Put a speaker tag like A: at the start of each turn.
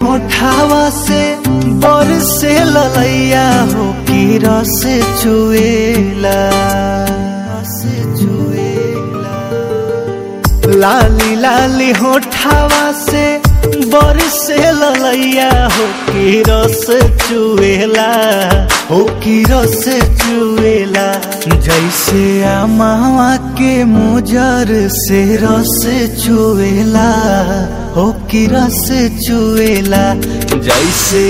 A: होठावा से बरसे ललैया हो कि रस चुएला, लाली लाली होठावा से बरसे ललैया हो कि रस चुएला, हो कि रस चुएला। जैसे आमावा के मुजर से रस चुएला, हो कि रस चुएला। जैसे